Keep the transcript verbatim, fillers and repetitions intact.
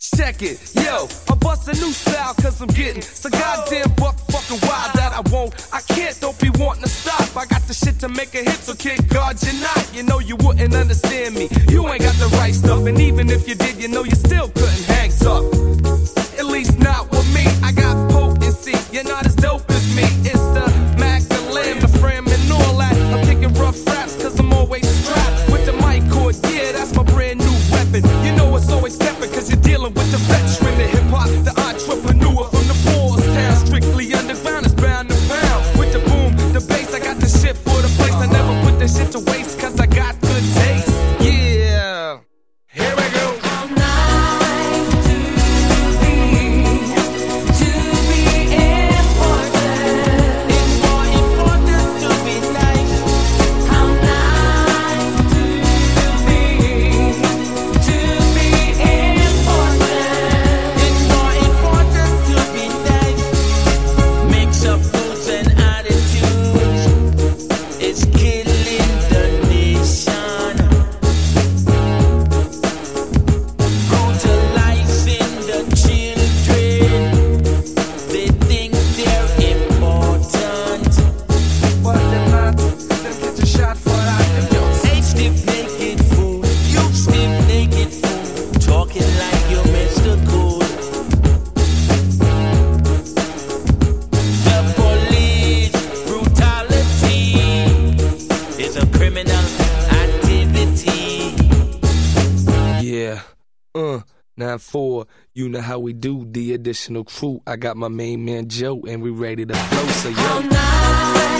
Check it, yo, I bust a new style cause I'm getting so goddamn buck fucking wild that I won't, I can't, don't be wanting to stop. I got the shit to make a hit, so kick God you're not. You know you wouldn't understand me, you ain't got the right stuff. And even if you did, you know you still couldn't hang tough. At least not with me, I got potency, you're not as dope as me. It's the Mac, the Lamb, the Fram and all that. I'm kicking rough raps cause I'm always strapped with the mic cord, yeah that's my brand new weapon. You know it's always stepping cause you're dealing with the veteran, the hip-hop, the entrepreneur from the poor's town. Strictly underground is bound to pound. With the boom, the bass, I got the shit for the place. I never put the shit to waste cause I got good taste. Yeah, here we go. How nice to be, to be important. It's more important to be nice. How nice to be, to be important. It's more important to be nice. Mix up moods and attitudes. It's killing the nation. Brutalizing the children. They think they're important. But they're not, them get your shot for that. Them yo, Hey, stiff naked fool. You stiff naked fool. Talking like you're Mister Cool. The police brutality is a criminal activity. yeah, uh, nine four, you know how we do, the additional crew. I got my main man Joe, and we ready to flow, so How yo. nice